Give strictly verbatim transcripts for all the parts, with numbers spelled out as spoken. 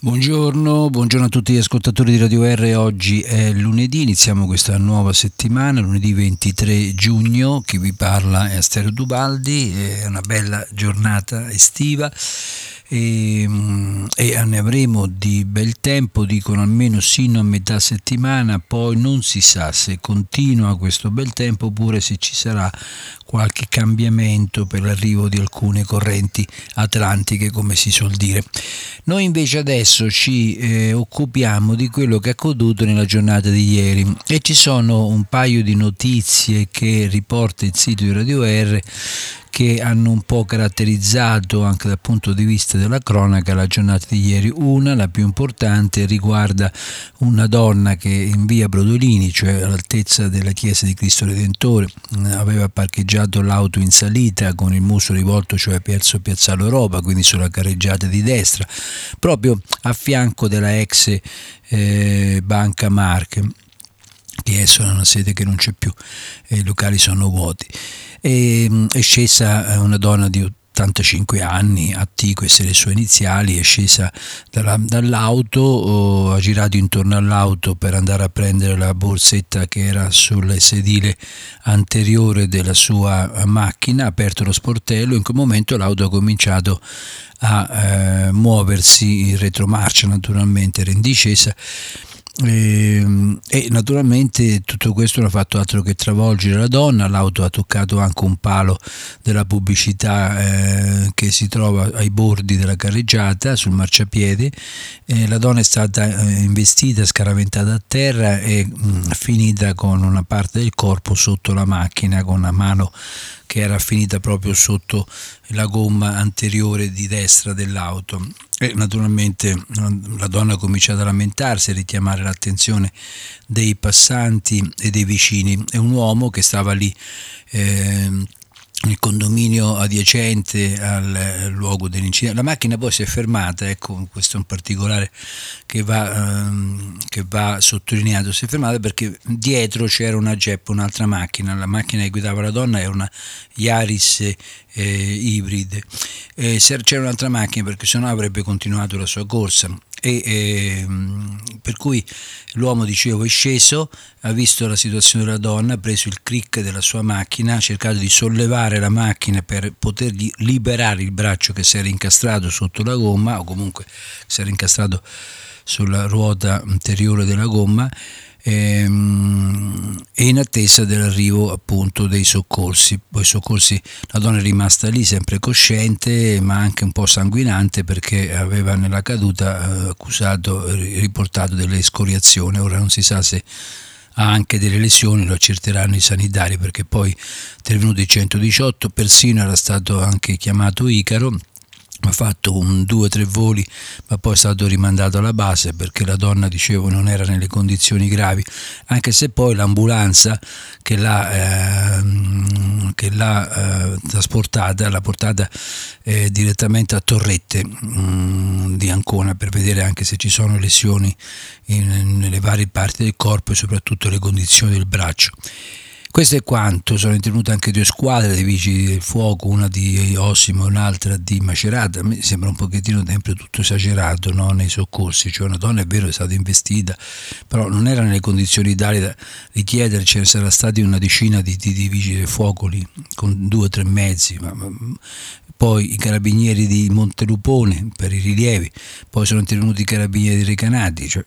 Buongiorno, buongiorno a tutti gli ascoltatori di Radio R. Oggi è lunedì, iniziamo questa nuova settimana, lunedì ventitré giugno. Chi vi parla è Asterio Dubaldi, è una bella giornata estiva e, e ne avremo di bel tempo, dicono almeno sino a metà settimana, poi non si sa se continua questo bel tempo oppure se ci sarà qualche cambiamento per l'arrivo di alcune correnti atlantiche, come si suol dire. Noi invece adesso ci eh, occupiamo di quello che è accaduto nella giornata di ieri e ci sono un paio di notizie che riporta il sito di Radio R che hanno un po' caratterizzato anche dal punto di vista della cronaca la giornata di ieri. Una, la più importante, riguarda una donna che in via Brodolini, cioè all'altezza della chiesa di Cristo Redentore, aveva parcheggiato l'auto in salita con il muso rivolto, cioè verso Piazzale Europa, quindi sulla carreggiata di destra, proprio a fianco della ex eh, Banca Marche, che adesso è una sede che non c'è più, eh, i locali sono vuoti. E, è scesa una donna di ottantacinque anni, A T, queste le sue iniziali, è scesa dalla, dall'auto, oh, ha girato intorno all'auto per andare a prendere la borsetta che era sul sedile anteriore della sua macchina, ha aperto lo sportello, in quel momento l'auto ha cominciato a eh, muoversi in retromarcia, naturalmente era in discesa. E, e naturalmente tutto questo non ha fatto altro che travolgere la donna. L'auto ha toccato anche un palo della pubblicità eh, che si trova ai bordi della carreggiata sul marciapiede. Eh, la donna è stata eh, investita, scaraventata a terra e mh, finita con una parte del corpo sotto la macchina, con una mano che era finita proprio sotto la gomma anteriore di destra dell'auto. E naturalmente la donna ha cominciato a lamentarsi, a richiamare l'attenzione dei passanti e dei vicini. È un uomo che stava lì eh, nel condominio adiacente al luogo dell'incidente. La macchina poi si è fermata, ecco, questo è un particolare che va, ehm, che va sottolineato, si è fermata perché dietro c'era una Jeep, un'altra macchina, la macchina che guidava la donna è una Yaris eh, ibride, eh, c'era un'altra macchina perché sennò avrebbe continuato la sua corsa. E, e, per cui l'uomo, dicevo, è sceso, ha visto la situazione della donna, ha preso il crick della sua macchina, ha cercato di sollevare la macchina per potergli liberare il braccio che si era incastrato sotto la gomma, o comunque si era incastrato sulla ruota anteriore della gomma, ehm, e in attesa dell'arrivo appunto dei soccorsi. Poi i soccorsi, la donna è rimasta lì sempre cosciente ma anche un po' sanguinante perché aveva nella caduta eh, accusato e riportato delle escoriazioni. Ora non si sa se ha anche delle lesioni, lo accerteranno i sanitari, perché poi è intervenuto il centodiciotto, persino era stato anche chiamato Icaro, ha fatto un due o tre voli ma poi è stato rimandato alla base perché la donna, dicevo, non era nelle condizioni gravi, anche se poi l'ambulanza che l'ha, eh, che l'ha eh, trasportata l'ha portata eh, direttamente a Torrette mh, di Ancona per vedere anche se ci sono lesioni in, nelle varie parti del corpo e soprattutto le condizioni del braccio. Questo è quanto. Sono intervenute anche due squadre dei vigili del fuoco, una di Osimo e un'altra di Macerata. A me sembra un pochettino sempre tutto esagerato, no? Nei soccorsi, cioè una donna è vero è stata investita, però non era nelle condizioni tali da richiedere, ce ne sarà stati una decina di, di, di vigili del fuoco lì, con due o tre mezzi, ma, ma, poi i carabinieri di Montelupone per i rilievi, poi sono intervenuti i carabinieri di Recanati, cioè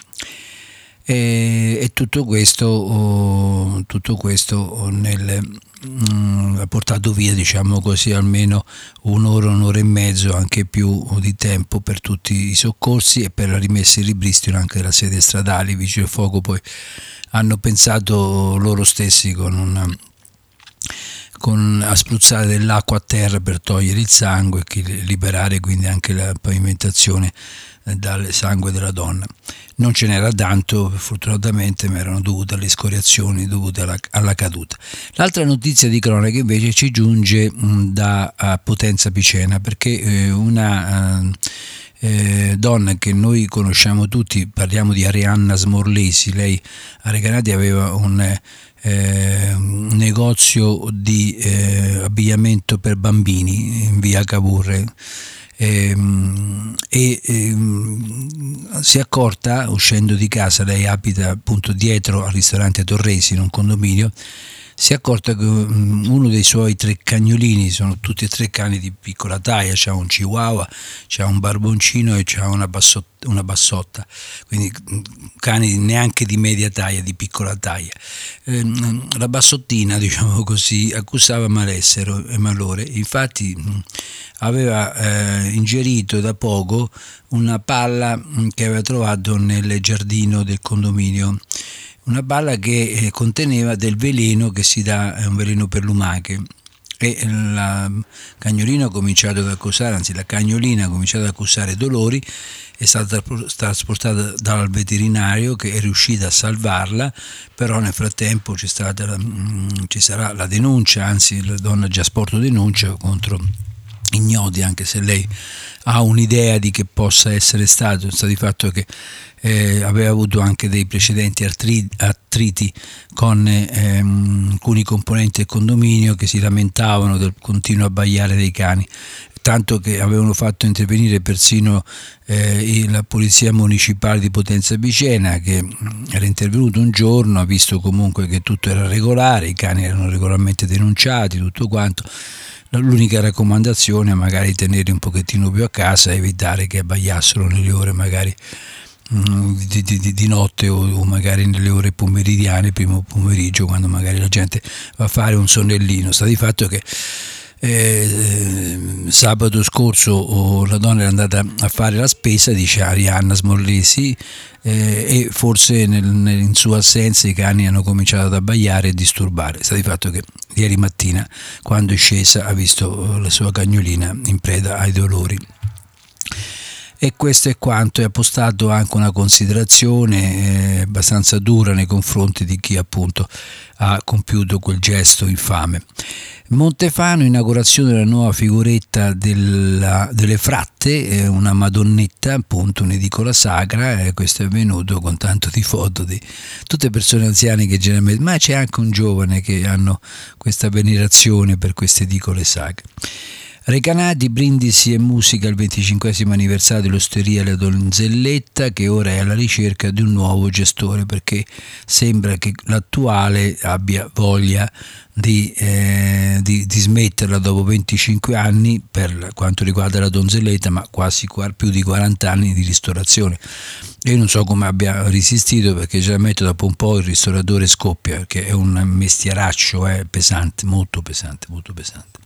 E, e tutto questo, oh, tutto questo oh, nel, mm, ha portato via, diciamo così, almeno un'ora, un'ora e mezzo, anche più di tempo per tutti i soccorsi e per la rimessa in ripristino anche della sede stradale. I vigili del fuoco poi hanno pensato loro stessi con una con a spruzzare dell'acqua a terra per togliere il sangue e liberare quindi anche la pavimentazione dal sangue della donna. Non ce n'era tanto fortunatamente, ma erano dovute alle scoriazioni dovute alla, alla caduta. L'altra notizia di cronaca invece ci giunge mh, da uh, Potenza Picena, perché eh, una uh, eh, donna che noi conosciamo tutti, parliamo di Arianna Smorlesi, lei a Recanati aveva un Eh, un negozio di eh, abbigliamento per bambini in via Cavour, e, e, e si è accorta, uscendo di casa, lei abita appunto dietro al ristorante Torresi in un condominio, si è accorta che uno dei suoi tre cagnolini, sono tutti e tre cani di piccola taglia, c'ha un chihuahua, c'ha un barboncino e c'ha una, bassot- una bassotta, quindi cani neanche di media taglia, di piccola taglia. Eh, la bassottina, diciamo così, accusava malessere e malore, infatti aveva eh, ingerito da poco una palla che aveva trovato nel giardino del condominio. Una palla che eh, conteneva del veleno che si dà, è un veleno per lumache, e la cagnolina ha cominciato ad accusare, anzi la cagnolina ha cominciato ad accusare dolori, è stata trasportata dal veterinario che è riuscita a salvarla, però nel frattempo c'è stata la, ci sarà la denuncia, anzi la donna ha già sporto denuncia contro ignoti, anche se lei ha un'idea di che possa essere stato, sta di fatto che eh, aveva avuto anche dei precedenti artriti, attriti con ehm, alcuni componenti del condominio che si lamentavano del continuo abbaiare dei cani, tanto che avevano fatto intervenire persino eh, la polizia municipale di Potenza Picena, che era intervenuto un giorno, ha visto comunque che tutto era regolare, i cani erano regolarmente denunciati, tutto quanto. L'unica raccomandazione è magari tenerli un pochettino più a casa e evitare che abbaiassero nelle ore magari Di, di, di notte o, o magari nelle ore pomeridiane, primo pomeriggio, quando magari la gente va a fare un sonnellino. Sta di fatto che eh, sabato scorso oh, la donna era andata a fare la spesa, dice Arianna Smorlesi, eh, e forse nel, nel, in sua assenza i cani hanno cominciato ad abbaiare e disturbare. Sta di fatto che ieri mattina, quando è scesa, ha visto la sua cagnolina in preda ai dolori. E questo è quanto. E ha postato anche una considerazione eh, abbastanza dura nei confronti di chi appunto ha compiuto quel gesto infame. Montefano, inaugurazione della nuova figuretta della, delle fratte, eh, una madonnetta, appunto un'edicola sacra, e eh, questo è avvenuto con tanto di foto di tutte persone anziane che generalmente, ma c'è anche un giovane che hanno questa venerazione per queste edicole sacre. Recanati, brindisi e musica al venticinquesimo anniversario dell'Osteria La Donzelletta, che ora è alla ricerca di un nuovo gestore, perché sembra che l'attuale abbia voglia di, eh, di, di smetterla dopo venticinque anni per quanto riguarda la Donzelletta, ma quasi più di quaranta anni di ristorazione. Io non so come abbia resistito, perché generalmente dopo un po' il ristoratore scoppia, perché è un mestieraccio eh, pesante, molto pesante, molto pesante.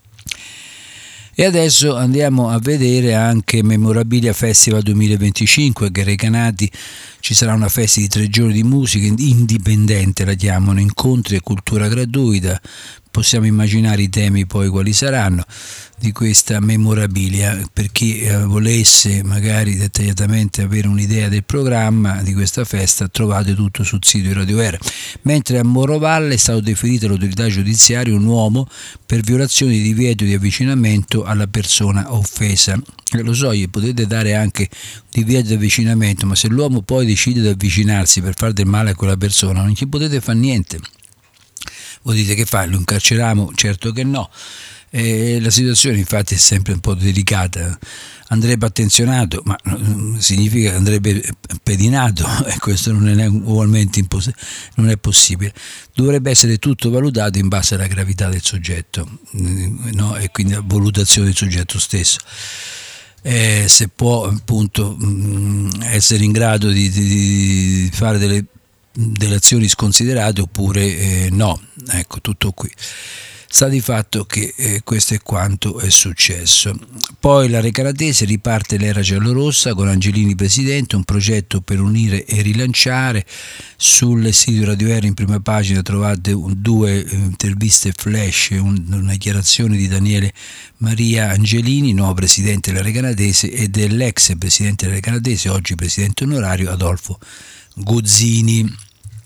E adesso andiamo a vedere anche Memorabilia Festival duemilaventicinque, che a Recanati ci sarà una festa di tre giorni di musica indipendente, la chiamano, incontri e cultura gratuita. Possiamo immaginare i temi poi quali saranno di questa memorabilia. Per chi eh, volesse magari dettagliatamente avere un'idea del programma di questa festa, trovate tutto sul sito di Radio Era. Mentre a Morovalle è stato deferito all'autorità giudiziaria un uomo per violazione di divieto di avvicinamento alla persona offesa. Eh, lo so, gli potete dare anche divieto di avvicinamento, ma se l'uomo poi decide di avvicinarsi per fare del male a quella persona, non gli potete fare niente. Voi dite che fa? Lo incarceriamo? Certo che no. E la situazione infatti è sempre un po' delicata. Andrebbe attenzionato, ma significa che andrebbe pedinato, e questo non è ugualmente imposs- non è possibile. Dovrebbe essere tutto valutato in base alla gravità del soggetto, no? E quindi a valutazione del soggetto stesso. Eh, se può appunto essere in grado di, di, di fare delle delle azioni sconsiderate oppure eh, no, ecco, tutto qui. Sta di fatto che eh, questo è quanto è successo. Poi la Recanatese riparte l'era giallorossa con Angelini presidente, un progetto per unire e rilanciare. Sul sito Radio Era in prima pagina trovate un, due eh, interviste flash, un, una dichiarazione di Daniele Maria Angelini, nuovo presidente della Recanatese, e dell'ex presidente della Recanatese, oggi presidente onorario, Adolfo Guzzini.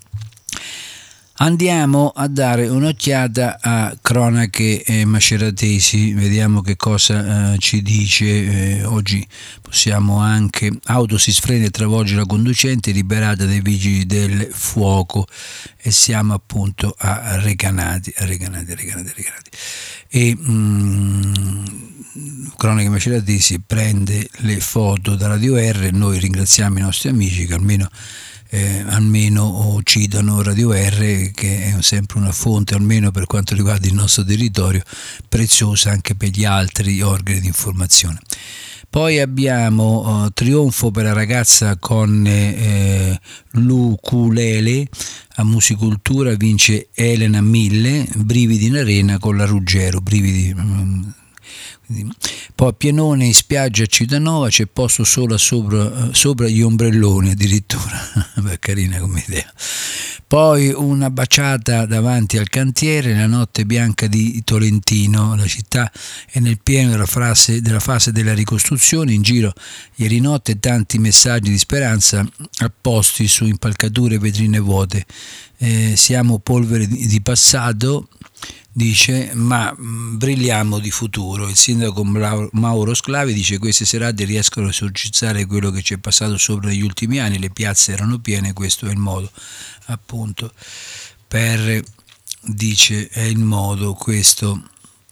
Andiamo a dare un'occhiata a cronache eh, maceratesi, vediamo che cosa eh, ci dice. Eh, oggi possiamo anche: auto si sfrena e travolge la conducente, liberata dai vigili del fuoco. E siamo appunto a Recanati, a Recanati, a Recanati, a Recanati. E mm, Cronache Maceratesi prende le foto da Radio R. Noi ringraziamo i nostri amici che almeno Eh, almeno citano Radio R, che è sempre una fonte, almeno per quanto riguarda il nostro territorio, preziosa anche per gli altri organi di informazione. Poi abbiamo uh, trionfo per la ragazza con eh, l'ukulele a Musicultura, vince Elena Mille, brividi in arena con la Ruggero, brividi. Um, Poi a Pienone in spiaggia a Citanova c'è posto solo sopra, sopra gli ombrelloni addirittura. Beh, carina come idea. Poi una baciata davanti al cantiere, la notte bianca di Tolentino. La città è nel pieno della, frase, della fase della ricostruzione. In giro ieri notte tanti messaggi di speranza apposti su impalcature e vetrine vuote. Eh, siamo polvere di, di passato, dice, ma brilliamo di futuro. Il sindaco Mauro Sclavi dice: queste serate riescono a esorcizzare quello che ci è passato sopra negli ultimi anni, le piazze erano piene, questo è il modo, appunto, per, dice, è il modo questo.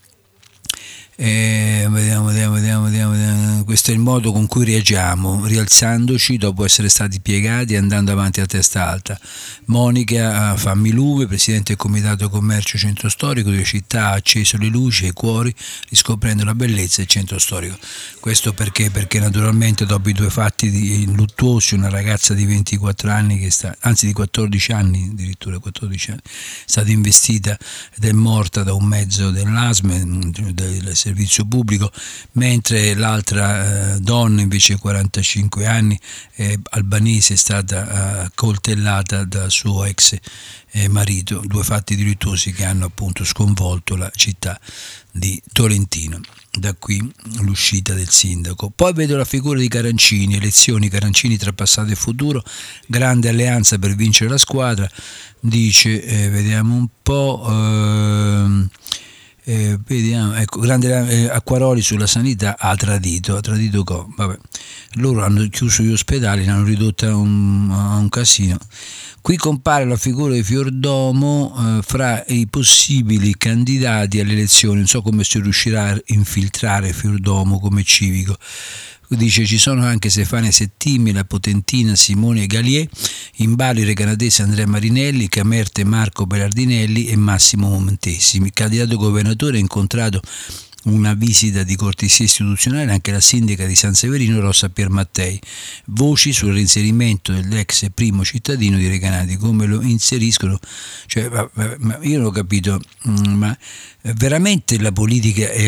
Eh, vediamo, vediamo, vediamo, vediamo, vediamo. Questo è il modo con cui reagiamo, rialzandoci dopo essere stati piegati e andando avanti a testa alta. Monica Fammiluve, presidente del Comitato Commercio Centro Storico di città, ha acceso le luci e i cuori riscoprendo la bellezza del centro storico. Questo perché? Perché naturalmente dopo i due fatti luttuosi, una ragazza di ventiquattro anni, che sta, anzi di quattordici anni, addirittura quattordici anni, è stata investita ed è morta da un mezzo dell'A S M E, del servizio pubblico, mentre l'altra eh, donna invece quarantacinque anni, eh, albanese, è stata eh, coltellata da suo ex eh, marito, due fatti delittuosi che hanno appunto sconvolto la città di Tolentino. Da qui l'uscita del sindaco. Poi vedo la figura di Carancini, elezioni Carancini tra passato e futuro, grande alleanza per vincere la squadra, dice, eh, vediamo un po', eh, Eh, vediamo, ecco, grande eh, Acquaroli sulla sanità ha tradito, ha tradito co, vabbè, loro hanno chiuso gli ospedali, l'hanno ridotta a un, a un casino. Qui compare la figura di Fiordomo eh, fra i possibili candidati alle elezioni, non so come si riuscirà a infiltrare Fiordomo come civico. Dice: ci sono anche Stefania Settimi, la Potentina Simone Gallier, in ballo il canadese Andrea Marinelli, Camerte Marco Berardinelli e Massimo Montesimi. Il candidato governatore ha incontrato una visita di cortesia istituzionale anche la sindaca di San Severino Rossa Piermattei. Voci sul reinserimento dell'ex primo cittadino di Recanati, come lo inseriscono, cioè, io non ho capito, ma veramente la politica è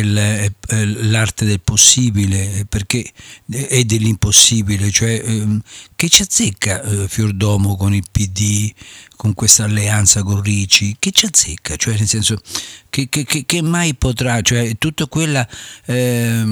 l'arte del possibile, perché è dell'impossibile, cioè che ci azzecca Fiordomo con il P D, con questa alleanza con Ricci, che ci azzecca, cioè nel senso che, che, che mai potrà, cioè tutta quella eh,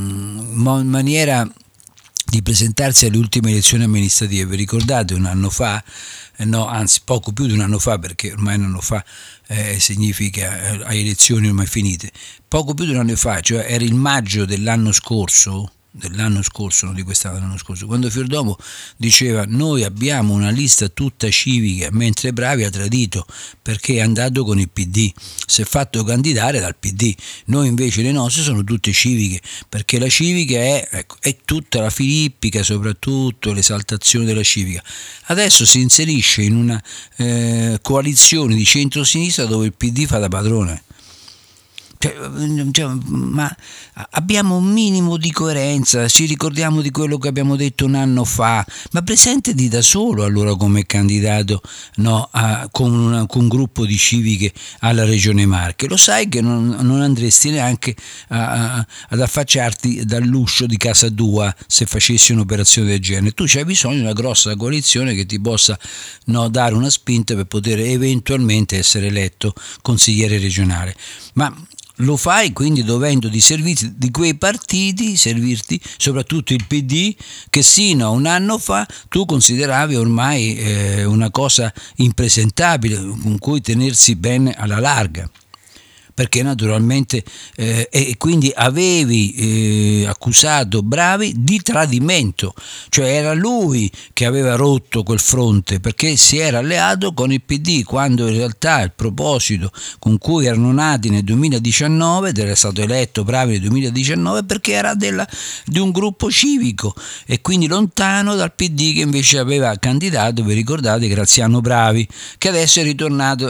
maniera di presentarsi alle ultime elezioni amministrative. Vi ricordate un anno fa, eh, no, anzi poco più di un anno fa, perché ormai un anno fa eh, significa eh, a elezioni ormai finite, poco più di un anno fa, cioè era il maggio dell'anno scorso, dell'anno scorso, non di quest'anno, l'anno scorso, quando Fiordomo diceva: noi abbiamo una lista tutta civica, mentre Bravi ha tradito perché è andato con il P D, si è fatto candidare dal P D, noi invece le nostre sono tutte civiche, perché la civica è, ecco, è tutta la filippica, soprattutto l'esaltazione della civica. Adesso si inserisce in una eh, coalizione di centro-sinistra dove il P D fa da padrone. Cioè, cioè, ma abbiamo un minimo di coerenza, ci ricordiamo di quello che abbiamo detto un anno fa, ma presentati da solo allora come candidato, no, a, con, una, con un gruppo di civiche alla Regione Marche. Lo sai che non, non andresti neanche a, a, ad affacciarti dall'uscio di casa tua se facessi un'operazione del genere. Tu c'hai bisogno di una grossa coalizione che ti possa, no, dare una spinta per poter eventualmente essere eletto consigliere regionale. Ma lo fai quindi dovendo di servirti di quei partiti, servirti soprattutto il P D, che sino a un anno fa tu consideravi ormai eh, una cosa impresentabile, con cui tenersi bene alla larga. perché naturalmente eh, e quindi avevi eh, accusato Bravi di tradimento, cioè era lui che aveva rotto quel fronte perché si era alleato con il P D, quando in realtà il proposito con cui erano nati nel duemiladiciannove, ed era stato eletto Bravi nel duemiladiciannove, perché era della, di un gruppo civico e quindi lontano dal P D, che invece aveva candidato, vi ricordate, Graziano Bravi, che adesso è ritornato.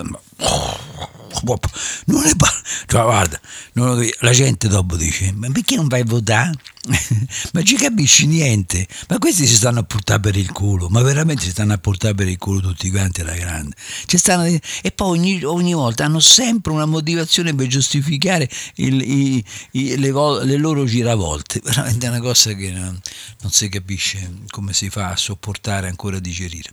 Non ne parla, cioè, guarda, non lo, la gente dopo dice: ma perché non vai a votare? Ma ci capisci niente? Ma questi si stanno a portare per il culo, ma veramente si stanno a portare per il culo tutti quanti alla grande. Ci stanno, e poi ogni, ogni volta hanno sempre una motivazione per giustificare il, i, i, le, le loro giravolte. Veramente è una cosa che non, non si capisce come si fa a sopportare ancora a digerire.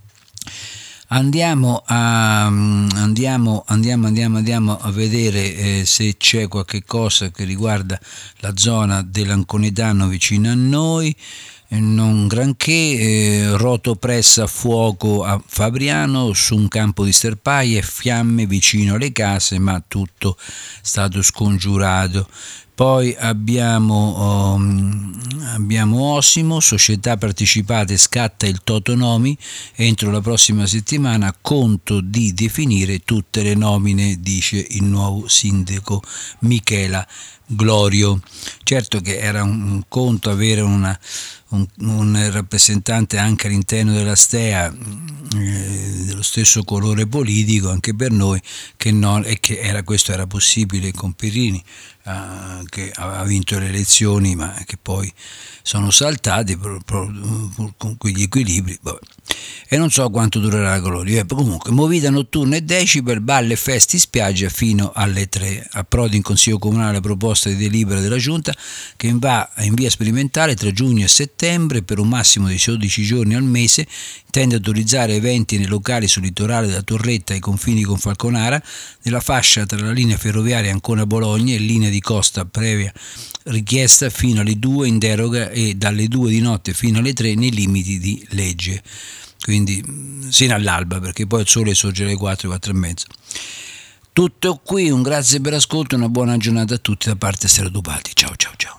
Andiamo a andiamo andiamo andiamo andiamo a vedere eh, se c'è qualche cosa che riguarda la zona dell'Anconetano vicino a noi. Non granché. eh, rotopressa a fuoco a Fabriano su un campo di sterpaie, fiamme vicino alle case, ma tutto stato scongiurato. Poi abbiamo, um, abbiamo Osimo, società partecipate, scatta il Totonomi, entro la prossima settimana conto di definire tutte le nomine, dice il nuovo sindaco Michela Glorio. Certo che era un conto avere una, un, un rappresentante anche all'interno della Stea eh, dello stesso colore politico anche per noi, che non, e che era, questo era possibile con Perrini, Uh, che aveva vinto le elezioni ma che poi sono saltati pro, pro, pro, con quegli equilibri. Vabbè. E non so quanto durerà la gloria. Comunque, movida notturna e decibel, balle e feste in spiaggia fino alle tre. Approdi in Consiglio Comunale la proposta di delibera della Giunta che va in via sperimentale tra giugno e settembre per un massimo di dodici giorni al mese. Intende autorizzare eventi nei locali sul litorale della Torretta ai confini con Falconara, nella fascia tra la linea ferroviaria Ancona-Bologna e linea di costa previa richiesta fino alle due in deroga e dalle due di notte fino alle tre nei limiti di legge, quindi sino all'alba, perché poi il sole sorge alle quattro, quattro e mezza. Tutto qui, un grazie per l'ascolto, una buona giornata a tutti da parte Stero Dubaldi. Ciao ciao ciao.